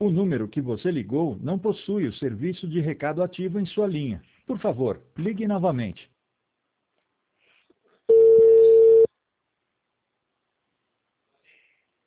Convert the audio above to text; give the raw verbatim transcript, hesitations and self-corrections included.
O número que você ligou não possui o serviço de recado ativo em sua linha. Por favor, ligue novamente.